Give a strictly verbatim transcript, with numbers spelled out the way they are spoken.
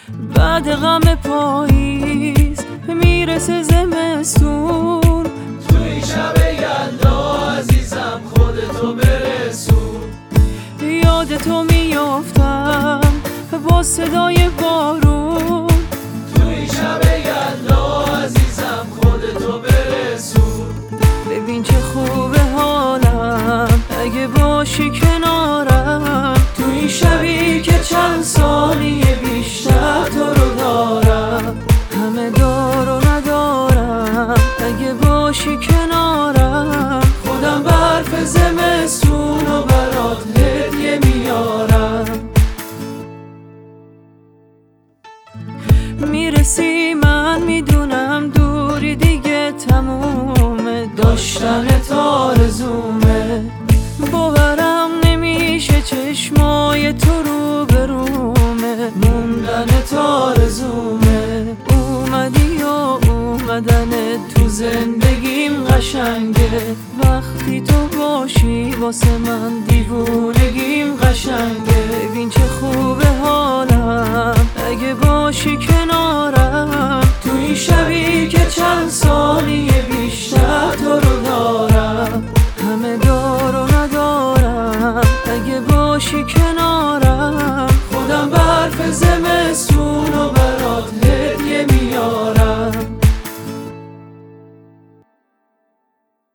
بعد غم پاییز میرسه زمستون، توی شب یلدا عزیزم خودتو برسون. یادتو میافتم با صدای بارون، توی شب یلدا عزیزم خودتو برسون. ببین چه خوبه حالم اگه باشی کنارم، تو این شبی که چند سالی بیشتر تو رو دارم. همه دار و ندارم اگه باشی کنارم، خودم برف زمستون و برات هدیه میارم. میرسی من میدونم دوری دیگه تمومه، داشتن آرزومه، باورم نمیشه چشمای تو رو برومه، موندن آرزومه. اومدی و اومدن تو زندگیم قشنگه، وقتی تو باشی واسه من دیوونگیم قشنگه. ببین چه خوبه حالم اگه باشی کنارم،